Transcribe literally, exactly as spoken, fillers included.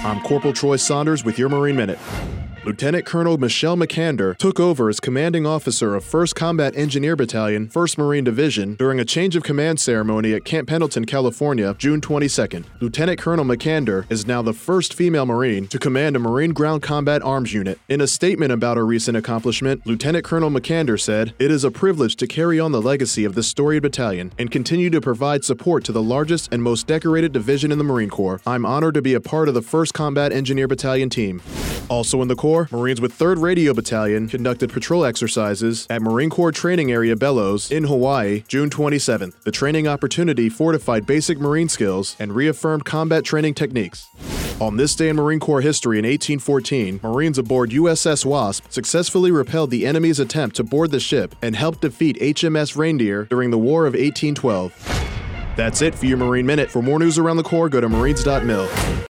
I'm Corporal Troy Saunders with your Marine Minute. Lieutenant Colonel Michelle McAnder took over as commanding officer of first Combat Engineer Battalion, first Marine Division, during a change of command ceremony at Camp Pendleton, California, June twenty-second. Lieutenant Colonel McAnder is now the first female Marine to command a Marine Ground Combat Arms unit. In a statement about her recent accomplishment, Lieutenant Colonel McAnder said, "It is a privilege to carry on the legacy of this storied battalion and continue to provide support to the largest and most decorated division in the Marine Corps. I'm honored to be a part of the first Combat Engineer Battalion team." Also in the Corps, Marines with third Radio Battalion conducted patrol exercises at Marine Corps Training Area Bellows in Hawaii, June twenty-seventh. The training opportunity fortified basic Marine skills and reaffirmed combat training techniques. On this day in Marine Corps history in eighteen fourteen, Marines aboard U S S Wasp successfully repelled the enemy's attempt to board the ship and helped defeat H M S Reindeer during the War of eighteen twelve. That's it for your Marine Minute. For more news around the Corps, go to marines dot mil.